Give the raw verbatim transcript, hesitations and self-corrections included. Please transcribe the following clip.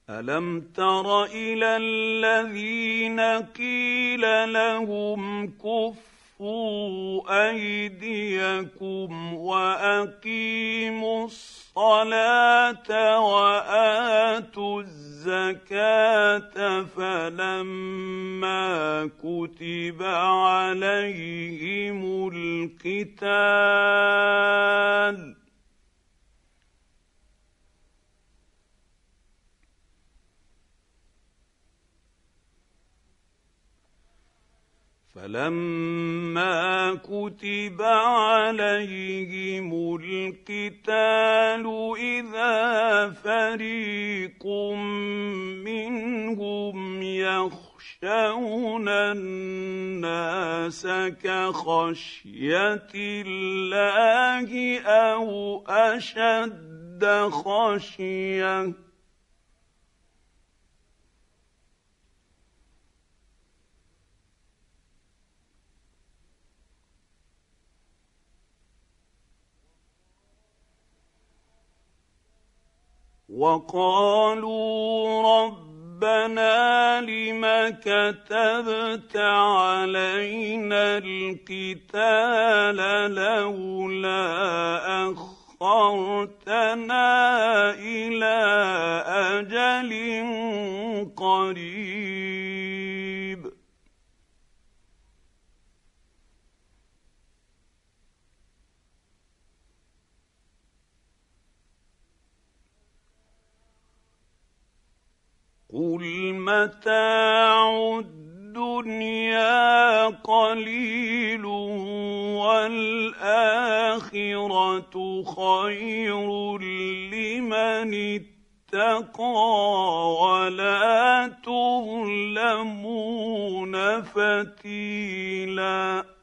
ألم تر إلى الذين قيل لهم كفوا أيديكم وأقيموا الصلاة وآتوا الزكاة فلما كتب عليهم القتال فلما كتب عليهم القتال إذا فريق منهم يخشون الناس كخشية الله أو أشد خشية وقالوا ربنا لم كتبت علينا القتال لولا أخرتنا إلى أجل قريب قل متاع الدنيا قليل والآخرة خير لمن اتقى ولا تظلمون فتيلاً